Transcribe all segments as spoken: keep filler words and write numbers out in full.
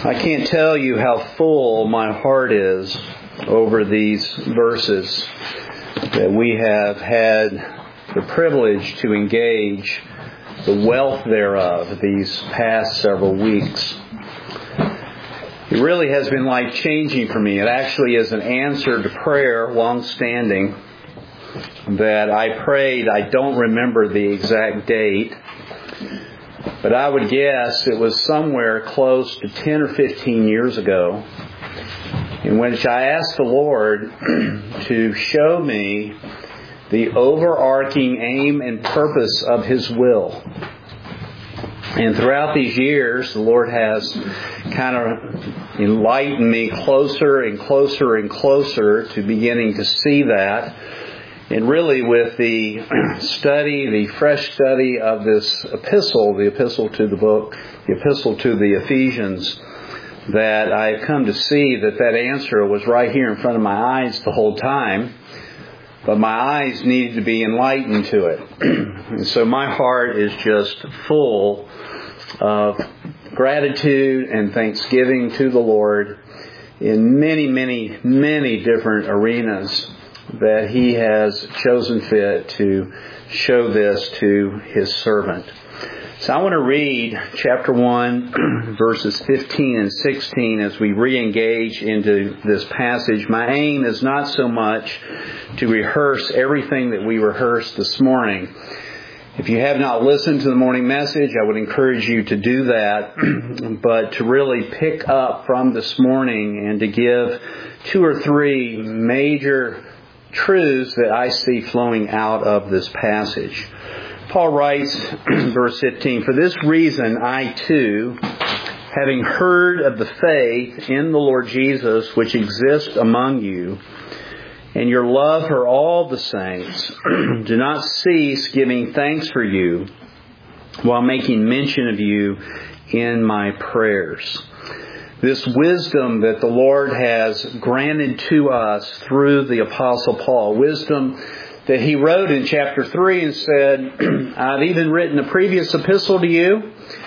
I can't tell you how full my heart is over these verses that we have had the privilege to engage the wealth thereof these past several weeks. It really has been life-changing for me. It actually is an answer to prayer, long-standing, that I prayed. I don't remember the exact date, but I would guess it was somewhere close to ten or fifteen years ago, in which I asked the Lord to show me the overarching aim and purpose of His will. And throughout these years, the Lord has kind of enlightened me closer and closer and closer to beginning to see that. And really with the study, the fresh study of this epistle, the epistle to the book, the epistle to the Ephesians, that I've come to see that that answer was right here in front of my eyes the whole time. But my eyes needed to be enlightened to it. And so my heart is just full of gratitude and thanksgiving to the Lord in many, many, many different arenas that He has chosen fit to show this to His servant. So I want to read chapter one, verses fifteen and sixteen as we re-engage into this passage. My aim is not so much to rehearse everything that we rehearsed this morning. If you have not listened to the morning message, I would encourage you to do that, but to really pick up from this morning and to give two or three major truths that I see flowing out of this passage. Paul writes, verse fifteen, "For this reason I too, having heard of the faith in the Lord Jesus which exists among you, and your love for all the saints, do not cease giving thanks for you, while making mention of you in my prayers." This wisdom that the Lord has granted to us through the Apostle Paul, wisdom that he wrote in chapter three and said, "I've even written a previous epistle to you,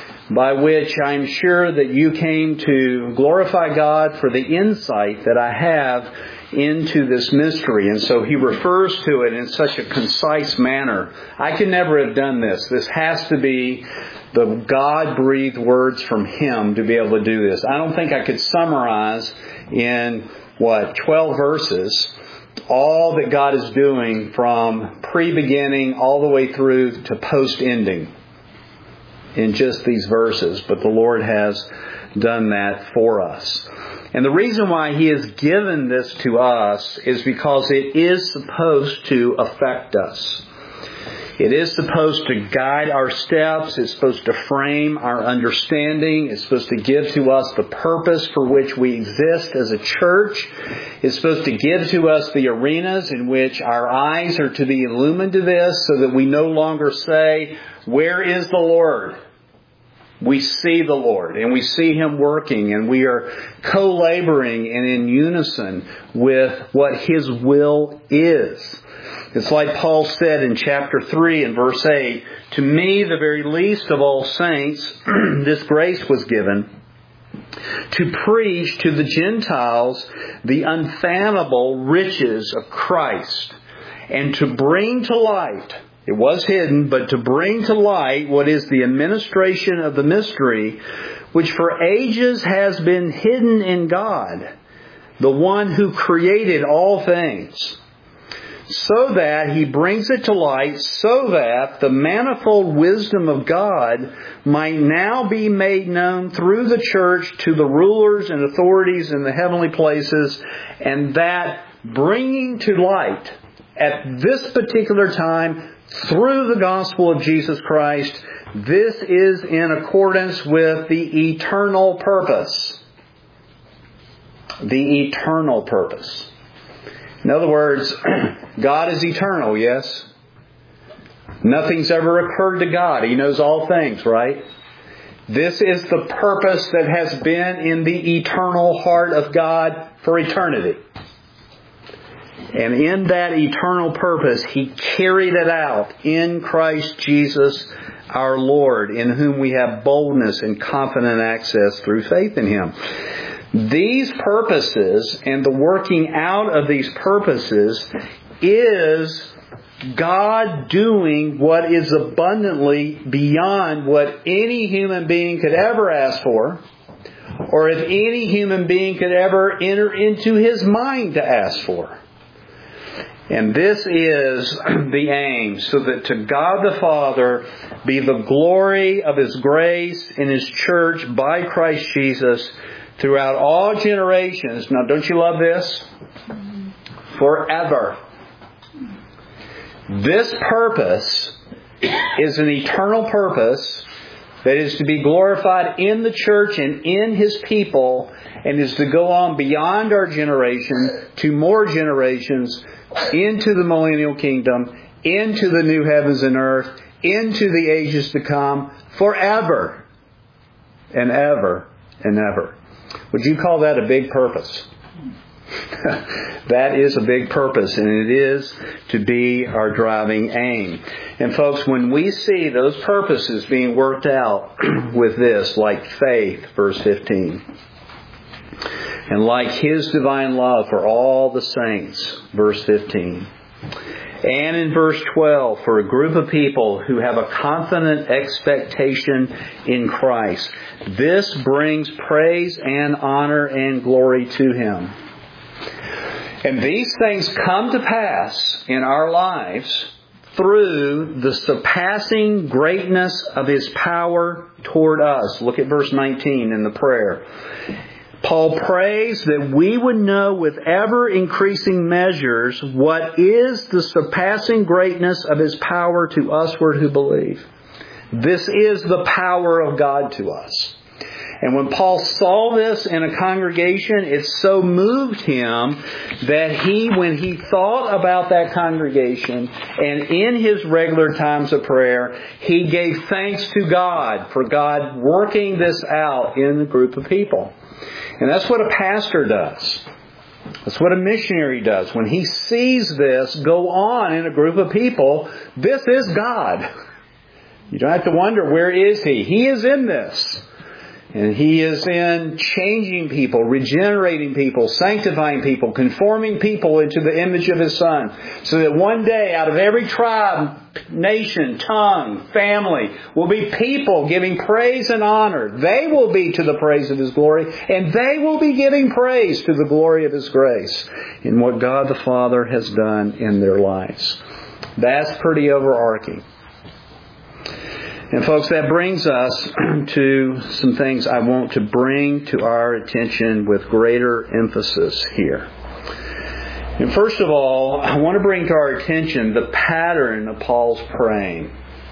by which I'm sure that you came to glorify God for the insight that I have into this mystery." And so he refers to it in such a concise manner. I could never have done this. This has to be the God-breathed words from Him to be able to do this. I don't think I could summarize in, what, twelve verses all that God is doing from pre-beginning all the way through to post-ending in just these verses. But the Lord has done that for us. And the reason why He has given this to us is because it is supposed to affect us. It is supposed to guide our steps. It's supposed to frame our understanding. It's supposed to give to us the purpose for which we exist as a church. It's supposed to give to us the arenas in which our eyes are to be illumined to this, so that we no longer say, "Where is the Lord?" We see the Lord, and we see Him working, and we are co-laboring and in unison with what His will is. It's like Paul said in chapter three and verse eight, "To me, the very least of all saints, this grace was given, to preach to the Gentiles the unfathomable riches of Christ, and to bring to light," it was hidden, but to bring to light what is the administration of the mystery, which for ages has been hidden in God, the one who created all things, so that He brings it to light, so that the manifold wisdom of God might now be made known through the church to the rulers and authorities in the heavenly places, and that bringing to light at this particular time through the gospel of Jesus Christ, this is in accordance with the eternal purpose. The eternal purpose. In other words, God is eternal, yes? Nothing's ever occurred to God. He knows all things, right? This is the purpose that has been in the eternal heart of God for eternity. And in that eternal purpose, He carried it out in Christ Jesus our Lord, in whom we have boldness and confident access through faith in Him. These purposes and the working out of these purposes is God doing what is abundantly beyond what any human being could ever ask for, or if any human being could ever enter into his mind to ask for. And this is the aim, so that to God the Father be the glory of His grace in His church by Christ Jesus throughout all generations. Now, don't you love this? Forever. This purpose is an eternal purpose that is to be glorified in the church and in His people, and is to go on beyond our generation to more generations, into the millennial kingdom, into the new heavens and earth, into the ages to come, forever and ever and ever. Would you call that a big purpose? That is a big purpose, and it is to be our driving aim. And folks, when we see those purposes being worked out with this, like faith, verse fifteen, and like His divine love for all the saints, verse fifteen, and in verse twelve, for a group of people who have a confident expectation in Christ, this brings praise and honor and glory to Him. And these things come to pass in our lives through the surpassing greatness of His power toward us. Look at verse nineteen in the prayer. Paul prays that we would know with ever-increasing measures what is the surpassing greatness of His power to usward who believe. This is the power of God to us. And when Paul saw this in a congregation, it so moved him that he, when he thought about that congregation and in his regular times of prayer, he gave thanks to God for God working this out in a group of people. And that's what a pastor does. That's what a missionary does. When he sees this go on in a group of people, this is God. You don't have to wonder, where is He? He is in this. And He is in changing people, regenerating people, sanctifying people, conforming people into the image of His Son. So that one day, out of every tribe, nation, tongue, family, will be people giving praise and honor. They will be to the praise of His glory, and they will be giving praise to the glory of His grace in what God the Father has done in their lives. That's pretty overarching. And folks, that brings us to some things I want to bring to our attention with greater emphasis here. And first of all, I want to bring to our attention the pattern of Paul's praying.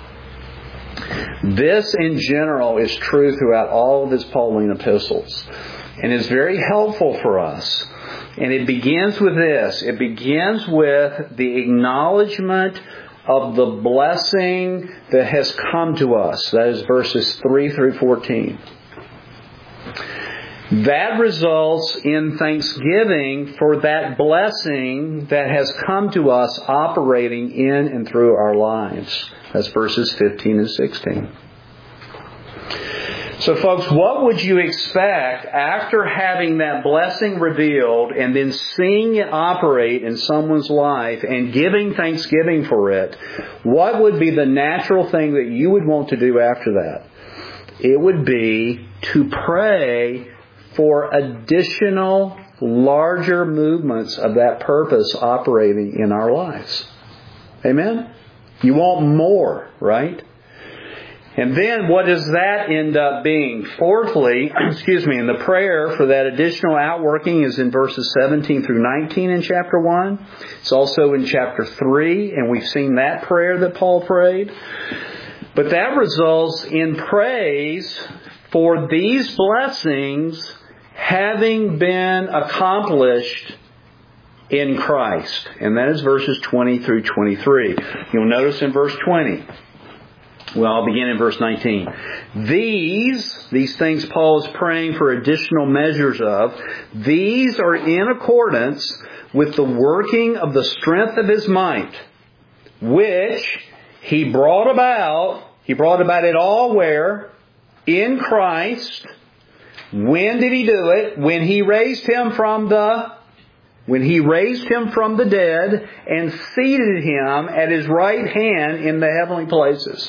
This, in general, is true throughout all of his Pauline epistles, and is very helpful for us. And it begins with this. It begins with the acknowledgement of the blessing that has come to us. That is verses three through fourteen. That results in thanksgiving for that blessing that has come to us operating in and through our lives. That's verses fifteen and sixteen. So folks, what would you expect after having that blessing revealed and then seeing it operate in someone's life and giving thanksgiving for it? What would be the natural thing that you would want to do after that? It would be to pray for additional, larger movements of that purpose operating in our lives. Amen? You want more, right? And then what does that end up being? Fourthly, excuse me, and the prayer for that additional outworking is in verses seventeen through nineteen in chapter one. It's also in chapter three, and we've seen that prayer that Paul prayed. But that results in praise for these blessings having been accomplished in Christ. And that is verses twenty through twenty-three. You'll notice in verse twenty. Well, I'll begin in verse nineteen. These, these things Paul is praying for additional measures of, these are in accordance with the working of the strength of His might, which He brought about He brought about it all where? In Christ. When did He do it? When He raised Him from the when He raised Him from the dead and seated Him at His right hand in the heavenly places.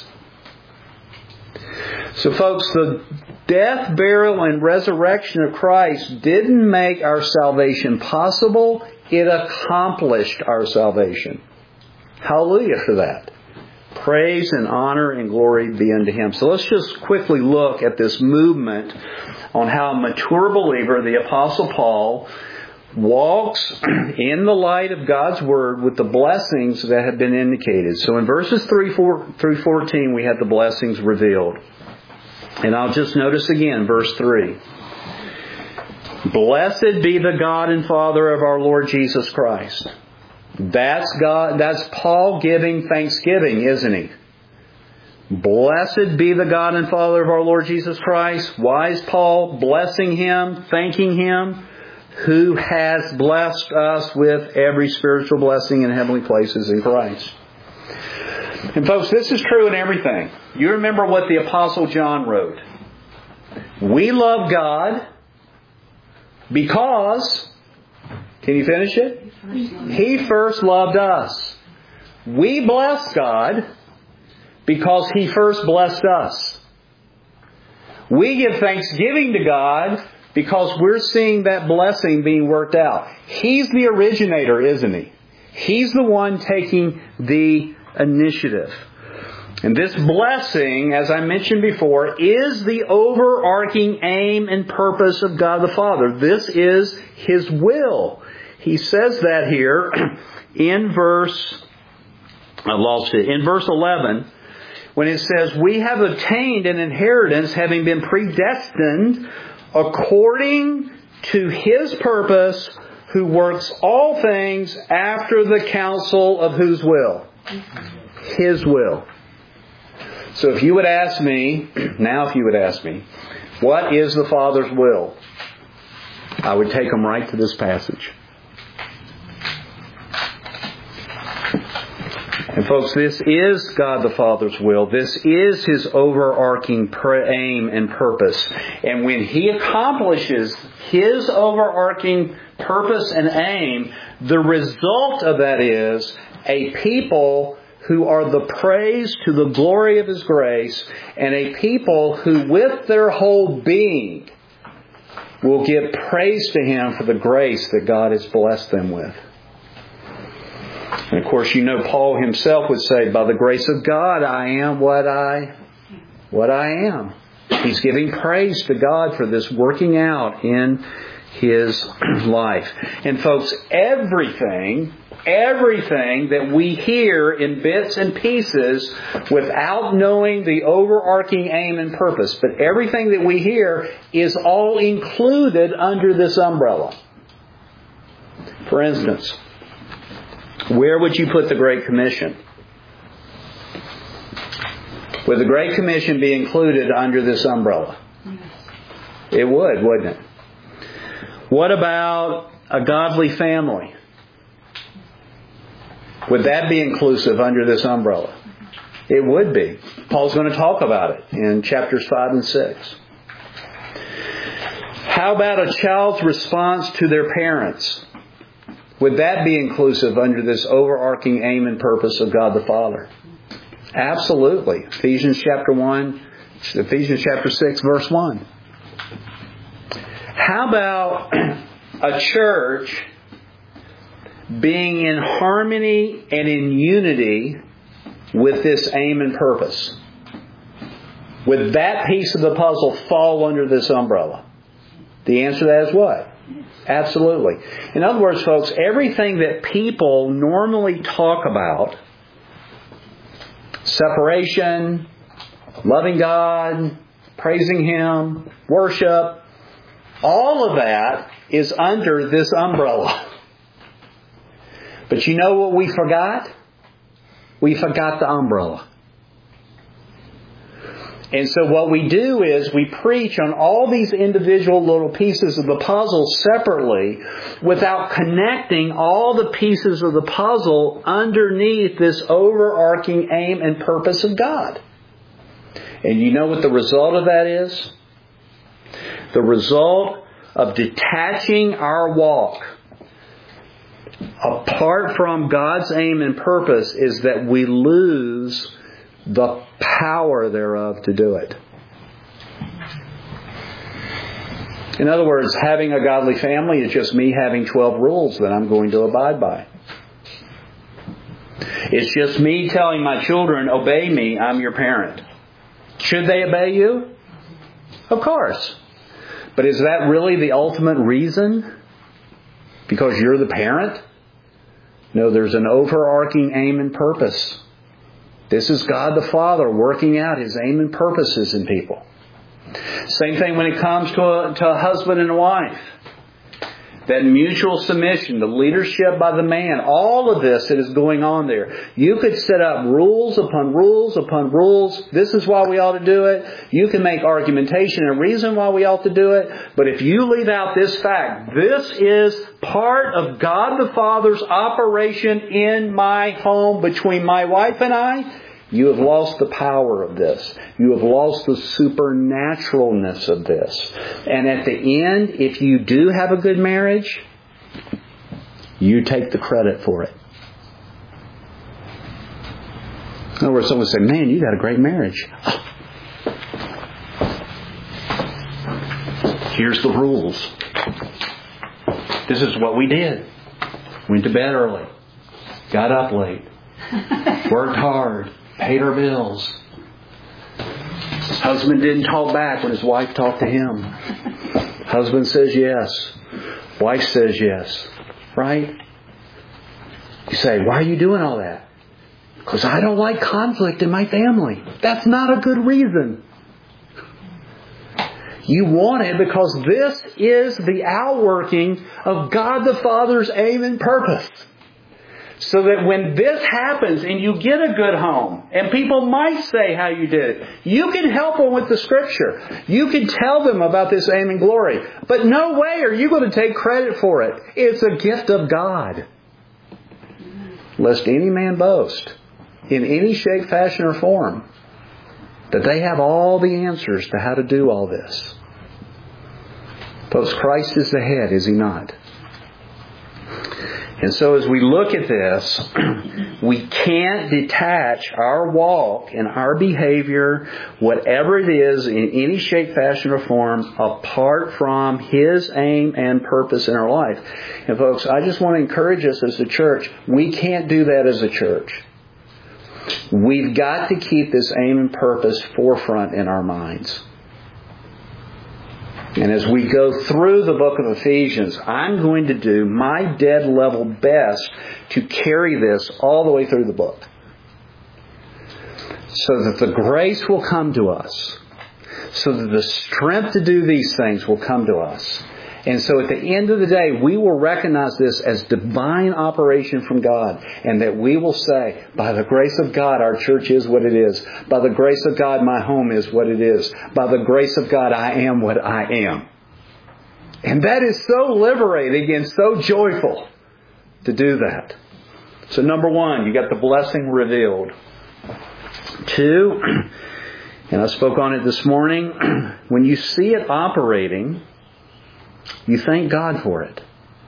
So folks, the death, burial, and resurrection of Christ didn't make our salvation possible. It accomplished our salvation. Hallelujah for that. Praise and honor and glory be unto Him. So let's just quickly look at this movement on how a mature believer, the Apostle Paul, walks in the light of God's Word with the blessings that have been indicated. So in verses three through fourteen, we have the blessings revealed. And I'll just notice again, verse three. Blessed be the God and Father of our Lord Jesus Christ. That's God, that's Paul giving thanksgiving, isn't he? Blessed be the God and Father of our Lord Jesus Christ. Why is Paul blessing Him, thanking Him? Who has blessed us with every spiritual blessing in heavenly places in Christ. And folks, this is true in everything. You remember what the Apostle John wrote. We love God because, can you finish it? He first loved us. We bless God because He first blessed us. We give thanksgiving to God because we're seeing that blessing being worked out. He's the originator, isn't He? He's the one taking the initiative. And this blessing, as I mentioned before, is the overarching aim and purpose of God the Father. This is His will. He says that here in verse, I lost it, in verse eleven, when it says, we have obtained an inheritance having been predestined according to His purpose, who works all things after the counsel of whose will? His will. So if you would ask me, now if you would ask me, what is the Father's will? I would take them right to this passage. And folks, this is God the Father's will. This is His overarching aim and purpose. And when He accomplishes His overarching purpose and aim, the result of that is a people who are the praise to the glory of His grace, and a people who with their whole being will give praise to Him for the grace that God has blessed them with. And of course, you know, Paul himself would say, by the grace of God, I am what I, what I am. He's giving praise to God for this working out in his life. And folks, everything, everything that we hear in bits and pieces without knowing the overarching aim and purpose, but everything that we hear is all included under this umbrella. For instance, where would you put the Great Commission? Would the Great Commission be included under this umbrella? It would, wouldn't it? What about a godly family? Would that be inclusive under this umbrella? It would be. Paul's going to talk about it in chapters five and six. How about a child's response to their parents? Would that be inclusive under this overarching aim and purpose of God the Father? Absolutely. Ephesians chapter one, Ephesians chapter six, verse one. How about a church being in harmony and in unity with this aim and purpose? Would that piece of the puzzle fall under this umbrella? The answer to that is what? Absolutely. In other words, folks, everything that people normally talk about, separation, loving God, praising Him, worship, all of that is under this umbrella. But you know what we forgot? We forgot the umbrella. And so what we do is we preach on all these individual little pieces of the puzzle separately without connecting all the pieces of the puzzle underneath this overarching aim and purpose of God. And you know what the result of that is? The result of detaching our walk apart from God's aim and purpose is that we lose the power thereof to do it. In other words, having a godly family is just me having twelve rules that I'm going to abide by. It's just me telling my children, obey me, I'm your parent. Should they obey you? Of course. But is that really the ultimate reason? Because you're the parent? No, there's an overarching aim and purpose. This is God the Father working out His aim and purposes in people. Same thing when it comes to a, to a husband and a wife. That mutual submission, the leadership by the man, all of this that is going on there. You could set up rules upon rules upon rules. This is why we ought to do it. You can make argumentation and reason why we ought to do it. But if you leave out this fact, this is part of God the Father's operation in my home between my wife and I, you have lost the power of this. You have lost the supernaturalness of this. And at the end, if you do have a good marriage, you take the credit for it. In other words, someone would say, man, you got a great marriage. Here's the rules. This is what we did. Went to bed early. Got up late. Worked hard. Paid our bills. Husband didn't talk back when his wife talked to him. Husband says yes. Wife says yes. Right? You say, why are you doing all that? Because I don't like conflict in my family. That's not a good reason. You want it because this is the outworking of God the Father's aim and purpose. So that when this happens and you get a good home, and people might say how you did it, you can help them with the Scripture. You can tell them about this aim and glory. But no way are you going to take credit for it. It's a gift of God. Lest any man boast in any shape, fashion, or form that they have all the answers to how to do all this. Folks, Christ is the head, is He not? And so as we look at this, we can't detach our walk and our behavior, whatever it is, in any shape, fashion, or form, apart from His aim and purpose in our life. And folks, I just want to encourage us as a church, we can't do that as a church. We've got to keep this aim and purpose forefront in our minds. And as we go through the book of Ephesians, I'm going to do my dead level best to carry this all the way through the book. So that the grace will come to us. So that the strength to do these things will come to us. And so at the end of the day, we will recognize this as divine operation from God. And that we will say, by the grace of God, our church is what it is. By the grace of God, my home is what it is. By the grace of God, I am what I am. And that is so liberating and so joyful to do that. So number one, you got the blessing revealed. Two, and I spoke on it this morning, when you see it operating, you thank God for it.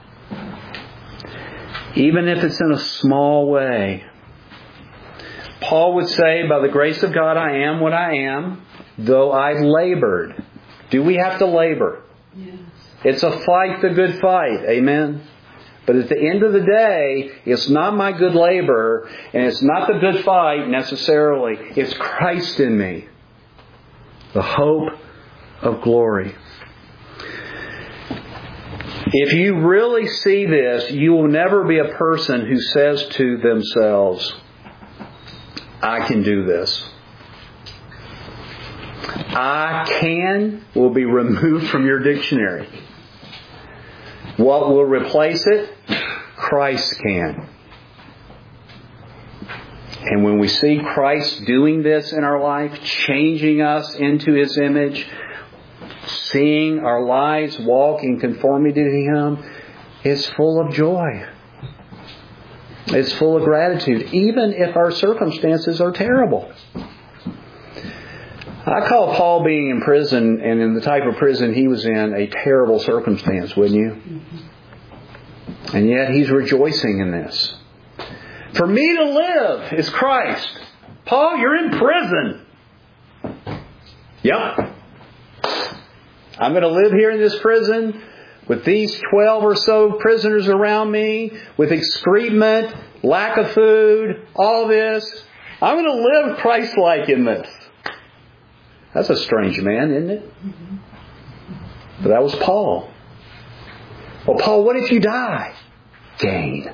Even if it's in a small way. Paul would say, by the grace of God, I am what I am, though I've labored. Do we have to labor? Yes. It's a fight, the good fight. Amen? But at the end of the day, it's not my good labor, and it's not the good fight necessarily. It's Christ in me. The hope of glory. If you really see this, you will never be a person who says to themselves, I can do this. I can will be removed from your dictionary. What will replace it? Christ can. And when we see Christ doing this in our life, changing us into His image, seeing our lives walk in conformity to Him, it's full of joy. It's full of gratitude, even if our circumstances are terrible. I call Paul being in prison, and in the type of prison he was in, a terrible circumstance, wouldn't you? Mm-hmm. And yet he's rejoicing in this. For me to live is Christ. Paul, you're in prison. Yep. I'm going to live here in this prison with these twelve or so prisoners around me, with excrement, lack of food, all this. I'm going to live Christ-like in this. That's a strange man, isn't it? Mm-hmm. But that was Paul. Well, Paul, what if you die? Gain.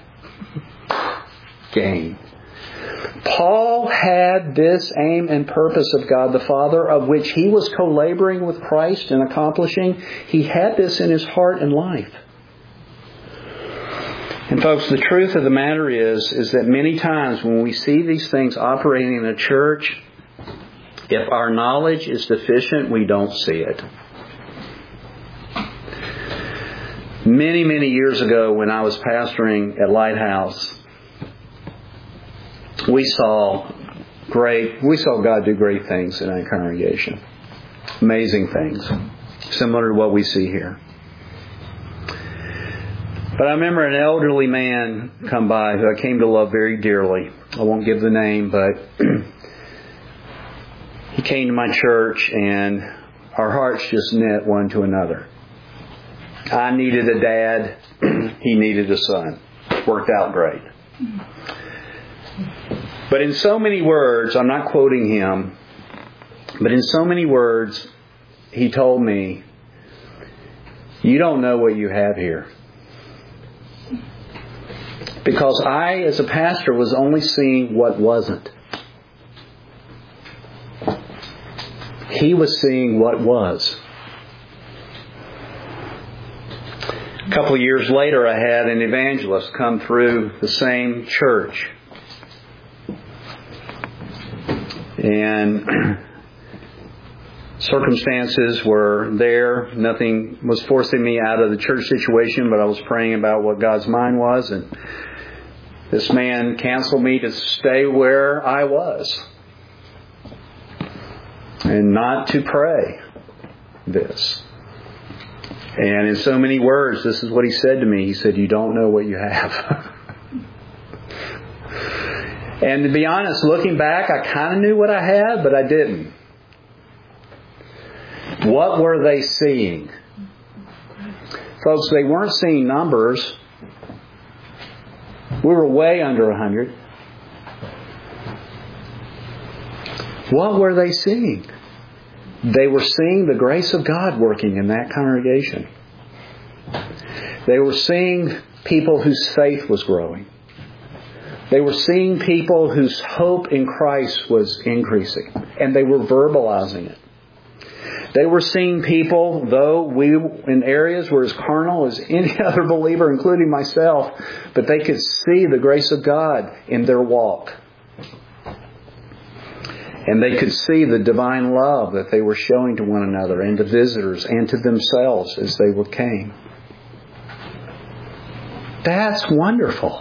Gain. Paul had this aim and purpose of God the Father, of which he was co-laboring with Christ in accomplishing. He had this in his heart and life. And folks, the truth of the matter is, is that many times when we see these things operating in a church, if our knowledge is deficient, we don't see it. Many, many years ago when I was pastoring at Lighthouse, we saw great, we saw God do great things in our congregation. Amazing things. Similar to what we see here. But I remember an elderly man come by who I came to love very dearly. I won't give the name, but he came to my church and our hearts just knit one to another. I needed a dad. He needed a son. Worked out great. But in so many words, I'm not quoting him, but in so many words, he told me, you don't know what you have here. Because I, as a pastor, was only seeing what wasn't. He was seeing what was. A couple of years later, I had an evangelist come through the same church. And circumstances were there. Nothing was forcing me out of the church situation, but I was praying about what God's mind was. And this man counseled me to stay where I was and not to pray this. And in so many words, this is what he said to me. He said, you don't know what you have. And to be honest, looking back, I kind of knew what I had, but I didn't. What were they seeing? Folks, they weren't seeing numbers. We were way under a hundred. What were they seeing? They were seeing the grace of God working in that congregation. They were seeing people whose faith was growing. They were seeing people whose hope in Christ was increasing. And they were verbalizing it. They were seeing people, though we in areas were as carnal as any other believer, including myself, but they could see the grace of God in their walk. And they could see the divine love that they were showing to one another and to visitors and to themselves as they came. That's wonderful.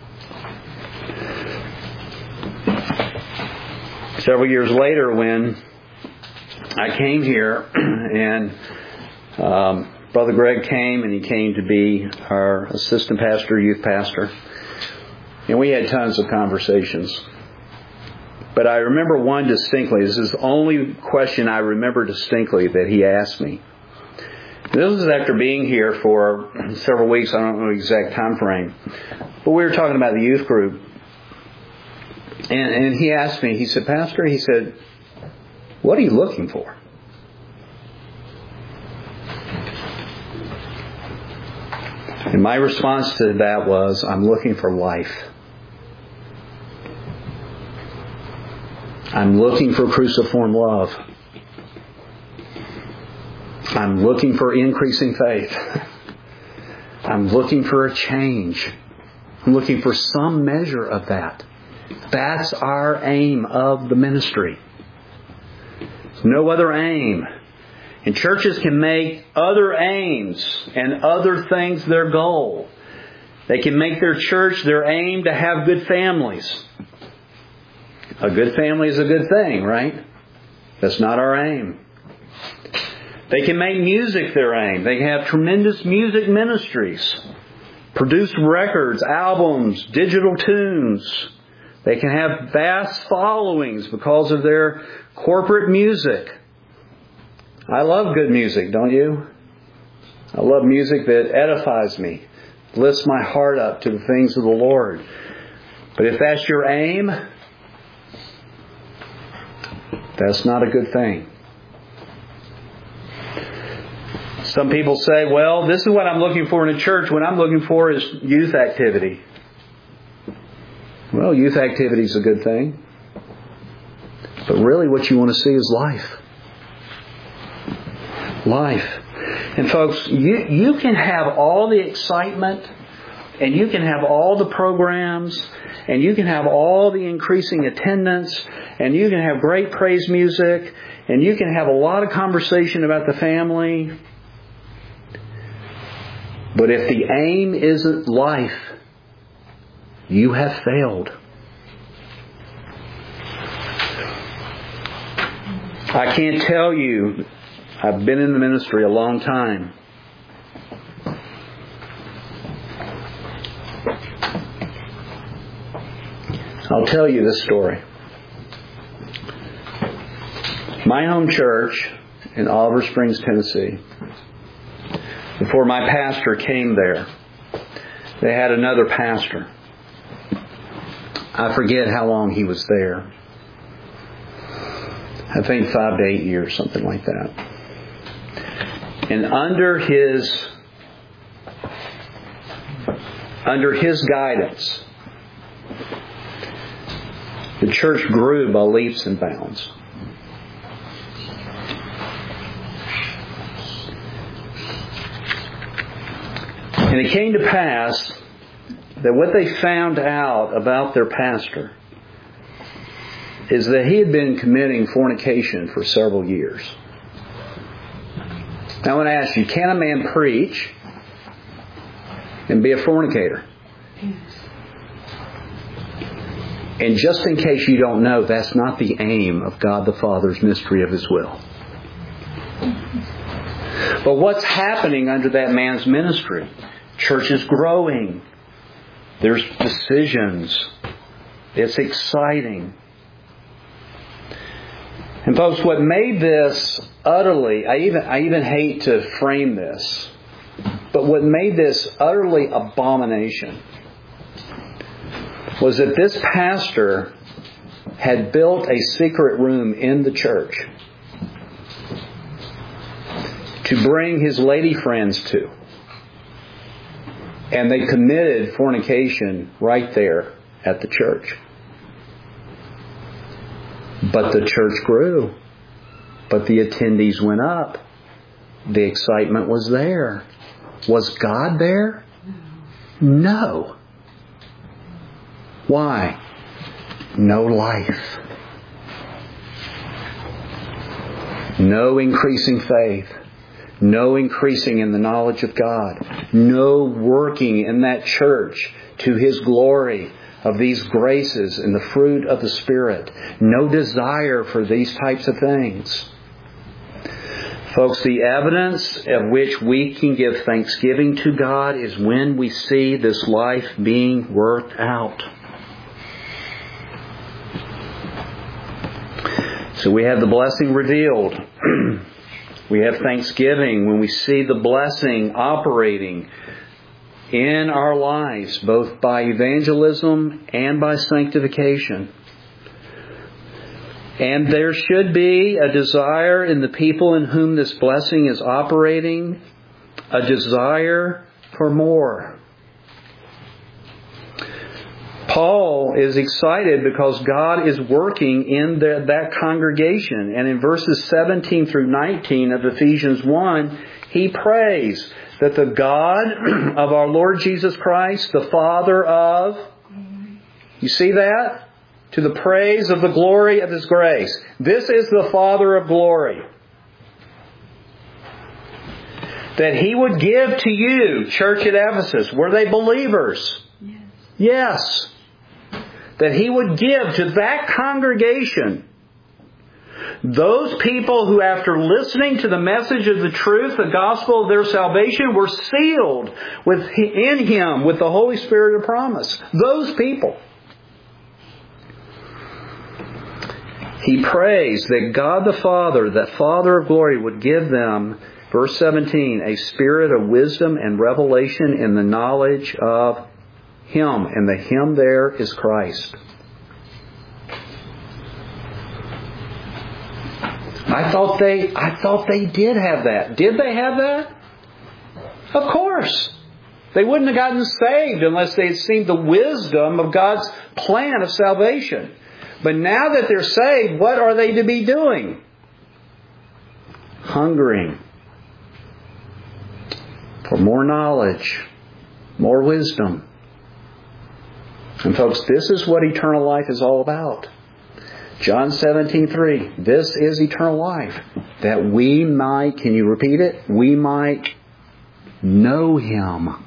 Several years later, when I came here, and um, Brother Greg came, and he came to be our assistant pastor, youth pastor, and we had tons of conversations. But I remember one distinctly. This is the only question I remember distinctly that he asked me. This was after being here for several weeks. I don't know the exact time frame, but we were talking about the youth group. And, and he asked me, he said, Pastor, he said, what are you looking for? And my response to that was, I'm looking for life. I'm looking for cruciform love. I'm looking for increasing faith. I'm looking for a change. I'm looking for some measure of that. That's our aim of the ministry. No other aim. And churches can make other aims and other things their goal. They can make their church their aim to have good families. A good family is a good thing, right? That's not our aim. They can make music their aim. They have tremendous music ministries, produce records, albums, digital tunes. They can have vast followings because of their corporate music. I love good music, don't you? I love music that edifies me, lifts my heart up to the things of the Lord. But if that's your aim, that's not a good thing. Some people say, well, this is what I'm looking for in a church. What I'm looking for is youth activity. Well, youth activity is a good thing. But really what you want to see is life. Life. And folks, you, you can have all the excitement, and you can have all the programs, and you can have all the increasing attendance, and you can have great praise music, and you can have a lot of conversation about the family. But if the aim isn't life, you have failed. I can't tell you, I've been in the ministry a long time. I'll tell you this story. My home church in Oliver Springs, Tennessee, before my pastor came there, they had another pastor. I forget how long he was there. I think five to eight years, something like that. And under his under his guidance, the church grew by leaps and bounds. And it came to pass that what they found out about their pastor is that he had been committing fornication for several years. Now I want to ask you, can a man preach and be a fornicator? And just in case you don't know, that's not the aim of God the Father's mystery of His will. But what's happening under that man's ministry? Church is growing. There's decisions. It's exciting. And folks, what made this utterly, I even, I even hate to frame this, but what made this utterly abomination was that this pastor had built a secret room in the church to bring his lady friends to. And they committed fornication right there at the church. But the church grew. But the attendees went up. The excitement was there. Was God there? No. Why? No life. No increasing faith. No increasing in the knowledge of God. No working in that church to His glory of these graces and the fruit of the Spirit. No desire for these types of things. Folks, the evidence of which we can give thanksgiving to God is when we see this life being worked out. So we have the blessing revealed. We have thanksgiving when we see the blessing operating in our lives, both by evangelism and by sanctification. And there should be a desire in the people in whom this blessing is operating, a desire for more. Paul is excited because God is working in the, that congregation. And in verses seventeen through nineteen of Ephesians one, he prays that the God of our Lord Jesus Christ, the Father of... You see that? To the praise of the glory of His grace. This is the Father of glory. That He would give to you, church at Ephesus. Were they believers? Yes. Yes. That He would give to that congregation Those people who, after listening to the message of the truth, the gospel of their salvation, were sealed with, in Him with the Holy Spirit of promise. Those people. He prays that God the Father, that Father of glory, would give them, verse seventeen, a spirit of wisdom and revelation in the knowledge of Him. And the Him there is Christ. I thought they, I thought they did have that. Did they have that? Of course. They wouldn't have gotten saved unless they had seen the wisdom of God's plan of salvation. But now that they're saved, what are they to be doing? Hungering for more knowledge, more wisdom. And folks, this is what eternal life is all about. John seventeen three. This is eternal life. That we might, can you repeat it? We might know Him.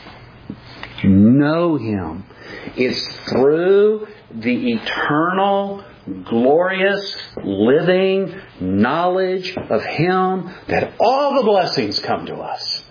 Know Him. It's through the eternal, glorious, living knowledge of Him that all the blessings come to us.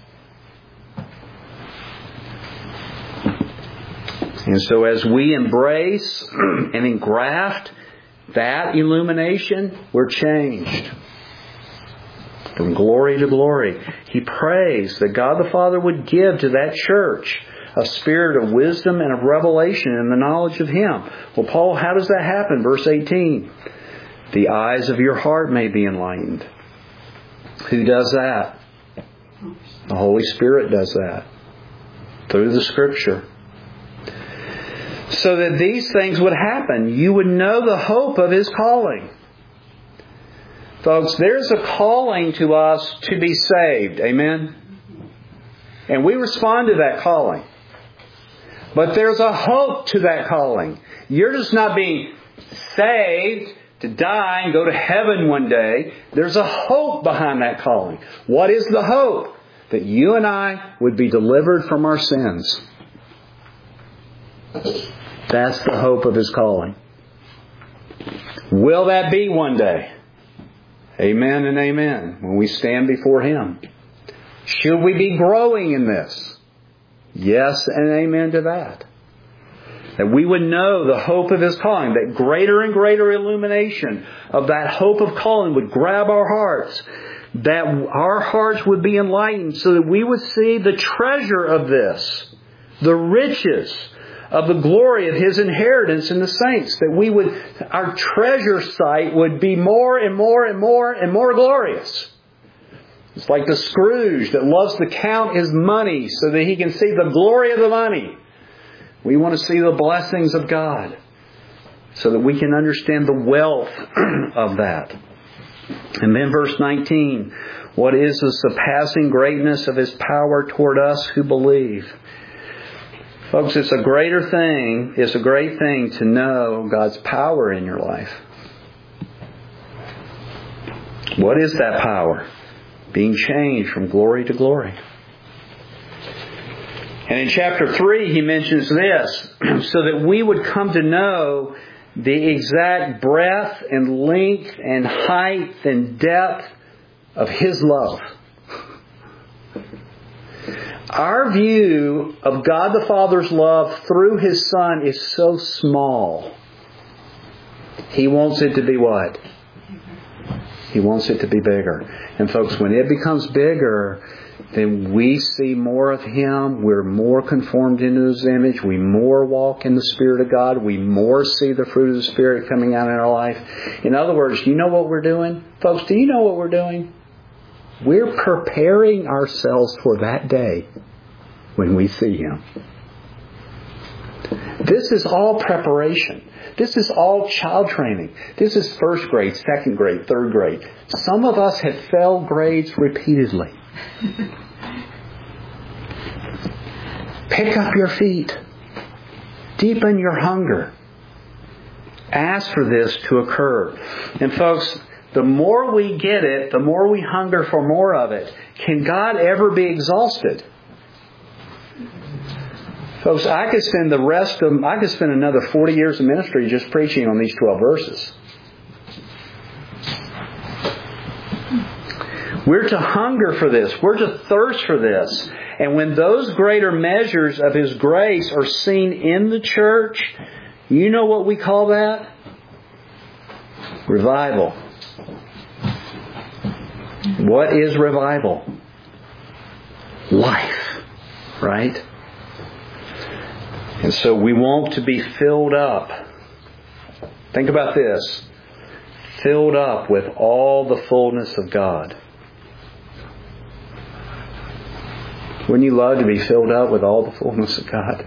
And so as we embrace and engraft that illumination, we're changed from glory to glory. He prays that God the Father would give to that church a spirit of wisdom and of revelation in the knowledge of Him. Well, Paul, how does that happen? Verse eighteen. The eyes of your heart may be enlightened. Who does that? The Holy Spirit does that. Through the Scripture. So that these things would happen. You would know the hope of His calling. Folks, there's a calling to us to be saved. Amen? And we respond to that calling. But there's a hope to that calling. You're just not being saved to die and go to heaven one day. There's a hope behind that calling. What is the hope? That you and I would be delivered from our sins. That's the hope of His calling. Will that be one day? Amen and amen. When we stand before Him. Should we be growing in this? Yes and amen to that. That we would know the hope of His calling. That greater and greater illumination of that hope of calling would grab our hearts. That our hearts would be enlightened so that we would see the treasure of this. The riches of the glory of His inheritance in the saints. That we would, our treasure site would be more and more and more and more glorious. It's like the Scrooge that loves to count his money so that he can see the glory of the money. We want to see the blessings of God so that we can understand the wealth of that. And then verse nineteen. What is the surpassing greatness of His power toward us who believe? Folks, it's a greater thing, it's a great thing to know God's power in your life. What is that power? Being changed from glory to glory. And in chapter three, he mentions this, so that we would come to know the exact breadth and length and height and depth of His love. Our view of God the Father's love through His Son is so small. He wants it to be what? He wants it to be bigger. And folks, when it becomes bigger, then we see more of Him. We're more conformed into His image. We more walk in the Spirit of God. We more see the fruit of the Spirit coming out in our life. In other words, you know what we're doing? Folks, do you know what we're doing? We're preparing ourselves for that day when we see Him. This is all preparation. This is all child training. This is first grade, second grade, third grade. Some of us have failed grades repeatedly. Pick up your feet. Deepen your hunger. Ask for this to occur. And folks, the more we get it, the more we hunger for more of it. Can God ever be exhausted? Folks, I could spend the rest of, I could spend another forty years of ministry just preaching on these twelve verses. We're to hunger for this. We're to thirst for this. And when those greater measures of His grace are seen in the church, you know what we call that? Revival. What is revival? Life. Right? And so we want to be filled up. Think about this. Filled up with all the fullness of God. Wouldn't you love to be filled up with all the fullness of God?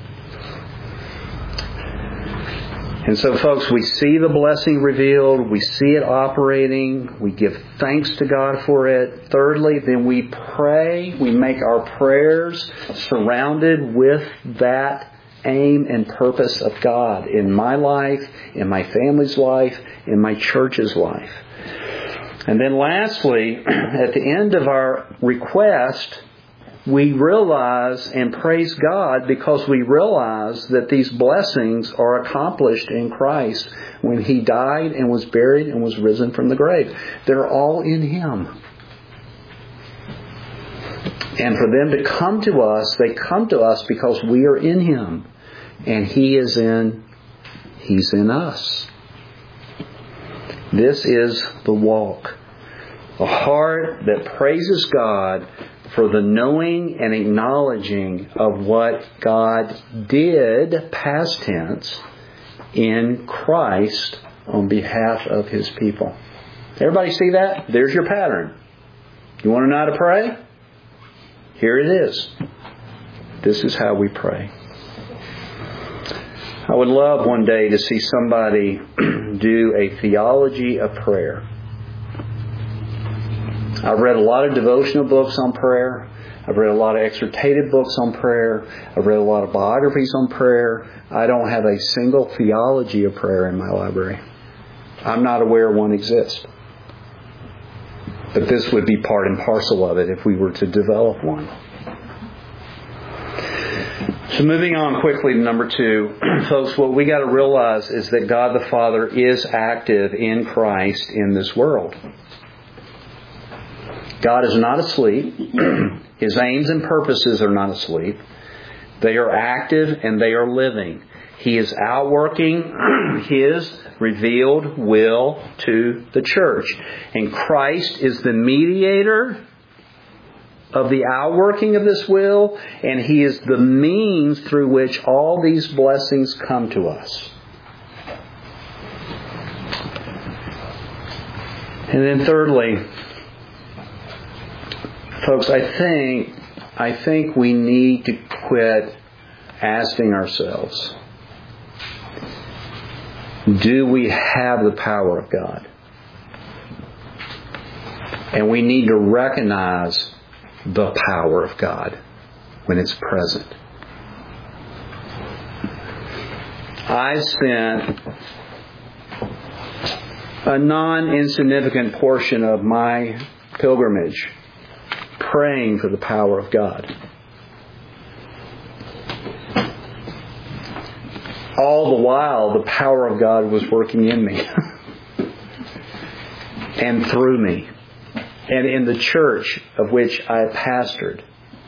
And so, folks, we see the blessing revealed. We see it operating. We give thanks to God for it. Thirdly, then we pray. We make our prayers surrounded with that aim and purpose of God in my life, in my family's life, in my church's life. And then lastly, at the end of our request, we realize and praise God because we realize that these blessings are accomplished in Christ when He died and was buried and was risen from the grave. They're all in Him. And for them to come to us, they come to us because we are in Him. And He is in, He's in us. This is the walk. A heart that praises God for the knowing and acknowledging of what God did, past tense, in Christ on behalf of His people. Everybody see that? There's your pattern. You want to know how to pray? Here it is. This is how we pray. I would love one day to see somebody do a theology of prayer. I've read a lot of devotional books on prayer. I've read a lot of exhortative books on prayer. I've read a lot of biographies on prayer. I don't have a single theology of prayer in my library. I'm not aware one exists. But this would be part and parcel of it if we were to develop one. So moving on quickly to number two, folks, what we got to realize is that God the Father is active in Christ in this world. God is not asleep. His aims and purposes are not asleep. They are active and they are living. He is outworking His revealed will to the church. And Christ is the mediator of the outworking of this will, and He is the means through which all these blessings come to us. And then thirdly, folks, I think I think we need to quit asking ourselves, do we have the power of God? And we need to recognize the power of God when it's present. I spent a non-insignificant portion of my pilgrimage praying for the power of God. All the while, the power of God was working in me and through me and in the church of which I pastored.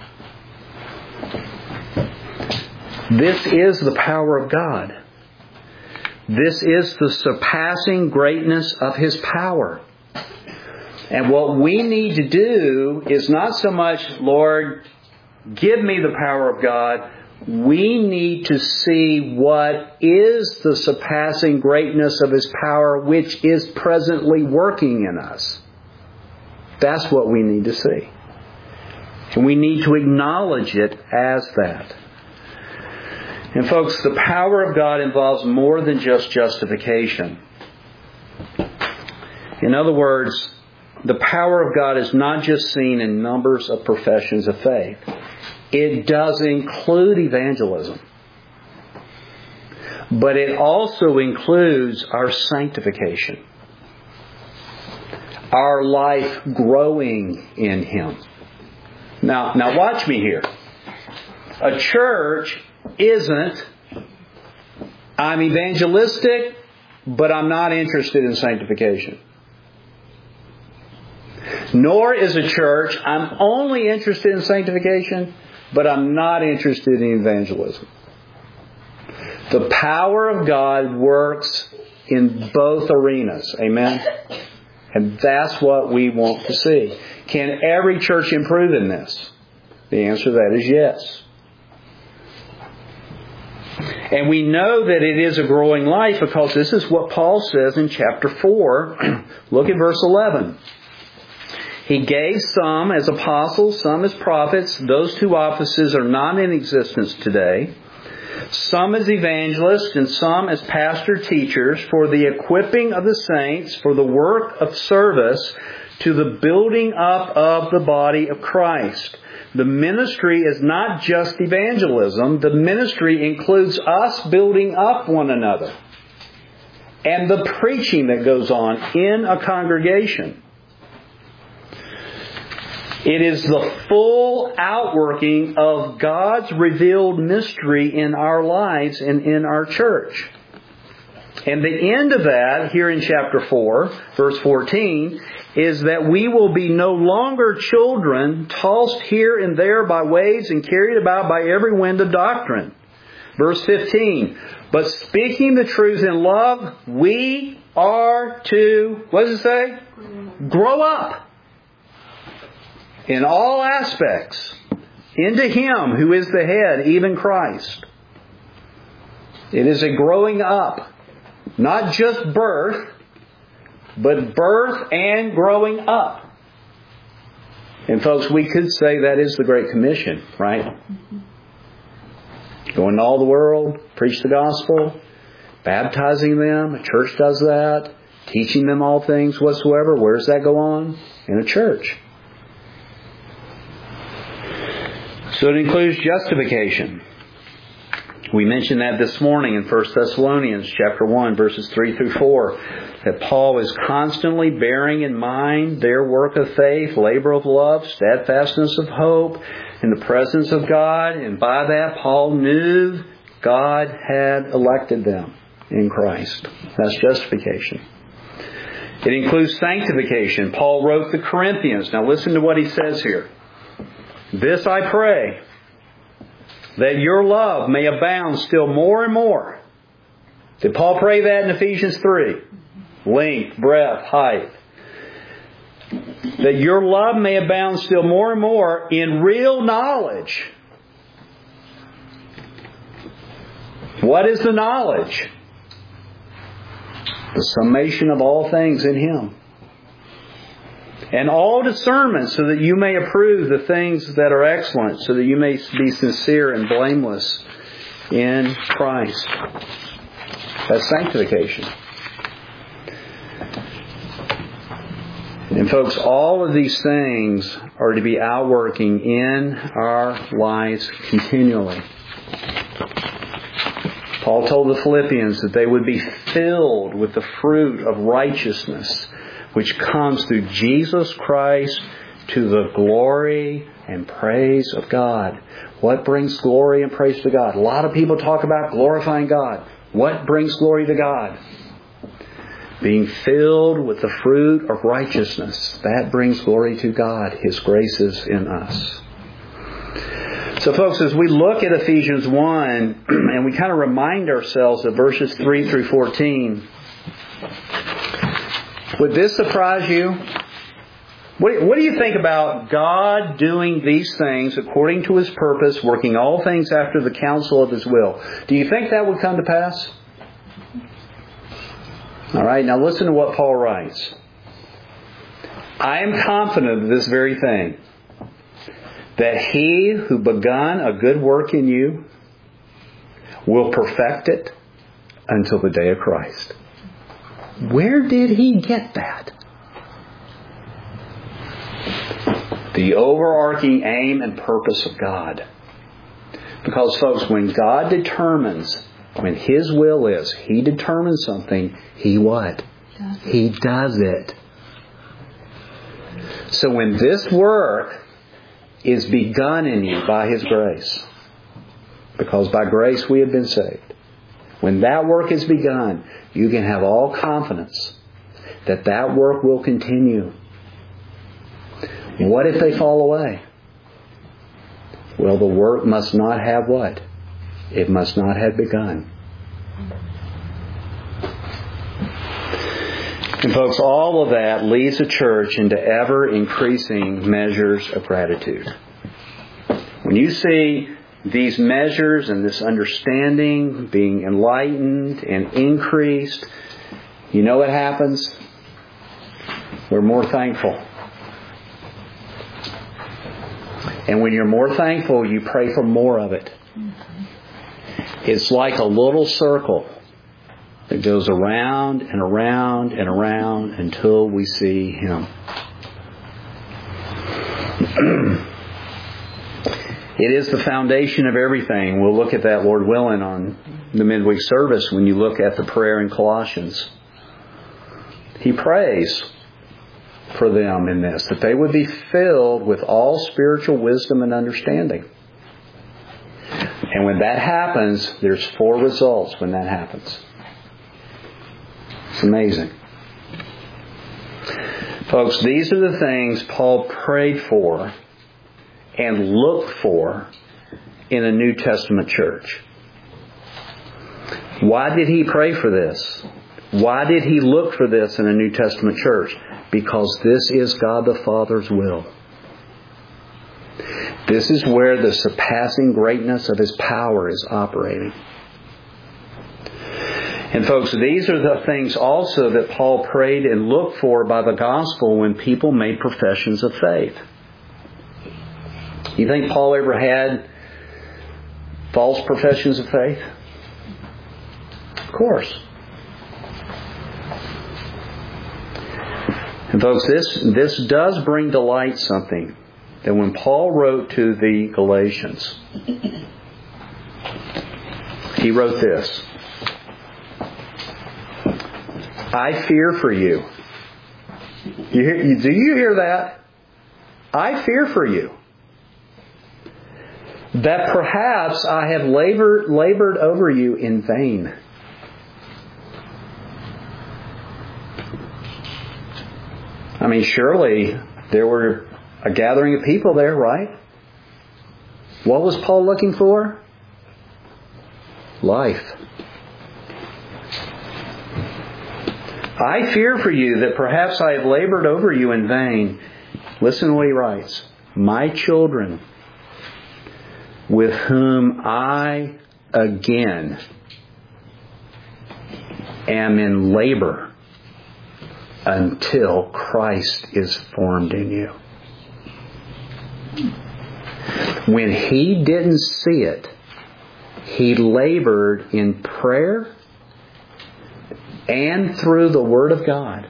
This is the power of God. This is the surpassing greatness of His power. And what we need to do is not so much, Lord, give me the power of God. We need to see what is the surpassing greatness of His power, which is presently working in us. That's what we need to see. And we need to acknowledge it as that. And folks, the power of God involves more than just justification. In other words, the power of God is not just seen in numbers of professions of faith. It does include evangelism. But it also includes our sanctification. Our life growing in Him. Now, now watch me here. A church isn't, I'm evangelistic, but I'm not interested in sanctification. Nor is a church, I'm only interested in sanctification, but I'm not interested in evangelism. The power of God works in both arenas. Amen? And that's what we want to see. Can every church improve in this? The answer to that is yes. And we know that it is a growing life because this is what Paul says in chapter four. Look at verse eleven. He gave some as apostles, some as prophets. Those two offices are not in existence today. Some as evangelists and some as pastor teachers for the equipping of the saints for the work of service to the building up of the body of Christ. The ministry is not just evangelism. The ministry includes us building up one another and the preaching that goes on in a congregation. It is the full outworking of God's revealed mystery in our lives and in our church. And the end of that, here in chapter four, verse fourteen, is that we will be no longer children tossed here and there by waves and carried about by every wind of doctrine. Verse fifteen, but speaking the truth in love, we are to, what does it say? Grow up. In all aspects, into Him who is the head, even Christ. It is a growing up. Not just birth, but birth and growing up. And folks, we could say that is the Great Commission, right? Mm-hmm. Go into all the world, preach the gospel, baptizing them. A church does that. Teaching them all things whatsoever. Where does that go on? In a church. So it includes justification. We mentioned that this morning in First Thessalonians chapter one, verses three through four, that Paul is constantly bearing in mind their work of faith, labor of love, steadfastness of hope, in the presence of God. And by that, Paul knew God had elected them in Christ. That's justification. It includes sanctification. Paul wrote the Corinthians. Now listen to what he says here. This I pray, that your love may abound still more and more. Did Paul pray that in Ephesians three? Length, breadth, height. That your love may abound still more and more in real knowledge. What is the knowledge? The summation of all things in Him. And all discernment, so that you may approve the things that are excellent, so that you may be sincere and blameless in Christ. That's sanctification. And folks, all of these things are to be outworking in our lives continually. Paul told the Philippians that they would be filled with the fruit of righteousness, which comes through Jesus Christ to the glory and praise of God. What brings glory and praise to God? A lot of people talk about glorifying God. What brings glory to God? Being filled with the fruit of righteousness. That brings glory to God. His grace is in us. So folks, as we look at Ephesians one, and we kind of remind ourselves of verses three through fourteen, would this surprise you? What, what do you think about God doing these things according to His purpose, working all things after the counsel of His will? Do you think that would come to pass? All right, now listen to what Paul writes. I am confident of this very thing, that He who begun a good work in you will perfect it until the day of Christ. Where did he get that? The overarching aim and purpose of God. Because folks, when God determines, when His will is, He determines something, He what? He does it. So when this work is begun in you by His grace, because by grace we have been saved, when that work is begun, you can have all confidence that that work will continue. What if they fall away? Well, the work must not have what? It must not have begun. And folks, all of that leads the church into ever-increasing measures of gratitude. When you see these measures and this understanding being enlightened and increased, you know what happens? We're more thankful. And when you're more thankful, you pray for more of it. It's like a little circle that goes around and around and around until we see Him. It is the foundation of everything. We'll look at that, Lord willing, on the midweek service when you look at the prayer in Colossians. He prays for them in this, that they would be filled with all spiritual wisdom and understanding. And when that happens, there's four results when that happens. It's amazing. Folks, these are the things Paul prayed for and looked for in a New Testament church. Why did he pray for this? Why did he look for this in a New Testament church? Because this is God the Father's will. This is where the surpassing greatness of His power is operating. And folks, these are the things also that Paul prayed and looked for by the gospel when people made professions of faith. You think Paul ever had false professions of faith? Of course. And folks, this, this does bring to light something that when Paul wrote to the Galatians, he wrote this: I fear for you. You hear, do you hear that? I fear for you, that perhaps I have labored, labored over you in vain. I mean, surely there were a gathering of people there, right? What was Paul looking for? Life. I fear for you that perhaps I have labored over you in vain. Listen to what he writes. My children, with whom I again am in labor until Christ is formed in you. When he didn't see it, he labored in prayer and through the Word of God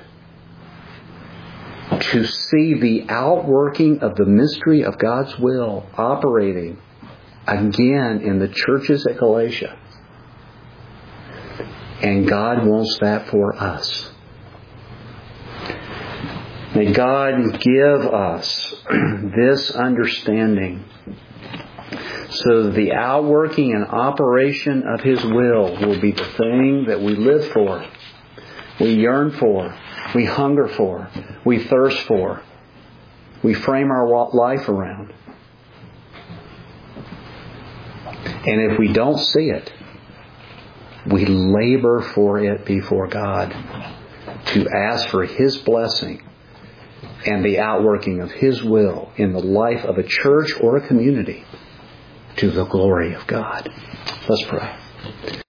to see the outworking of the mystery of God's will operating again in the churches at Galatia. And God wants that for us. May God give us this understanding so that the outworking and operation of His will will be the thing that we live for, we yearn for, we hunger for, we thirst for, we frame our life around. And if we don't see it, we labor for it before God to ask for His blessing and the outworking of His will in the life of a church or a community to the glory of God. Let's pray.